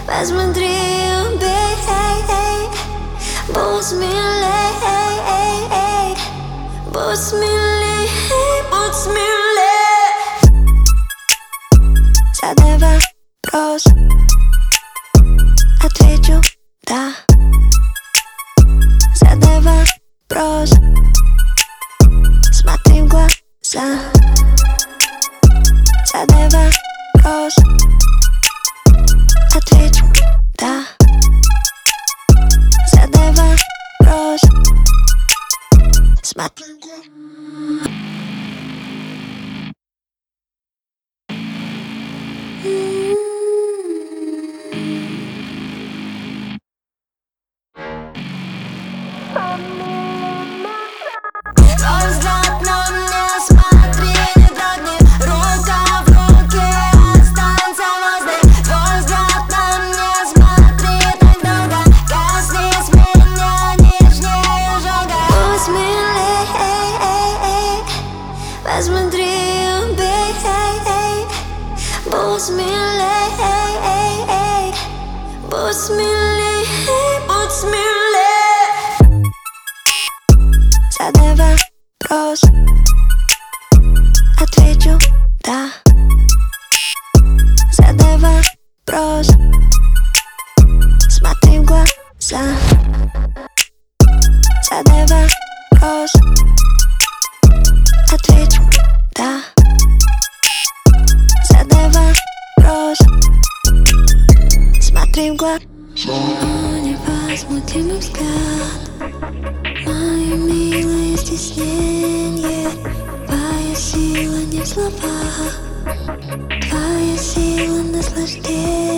Посмотри, убей, будь смелей, будь смелей, будь смелей. Задай вопрос, отвечу да. Задай вопрос, смотри в глаза. Задай вопрос, отвечу да. Задай вопрос, смотри в глаза. Твой взгляд на мне, смотри, не трогни. Рука в руке, останься возле. Твой взгляд на мне, смотри, так долго. Коснись меня нежнее, жёлко. Будь смелей, посмотри, убей. Будь смелей, будь смелей, будь смелей. Задай вопрос, отвечу да. Задай вопрос, смотри в глаза. Задай вопрос, отвечу да. Задай вопрос, смотри в глаза. Невозмутимый взгляд, мое милое стеснение. Твоя сила не в словах, твоя сила наслаждения.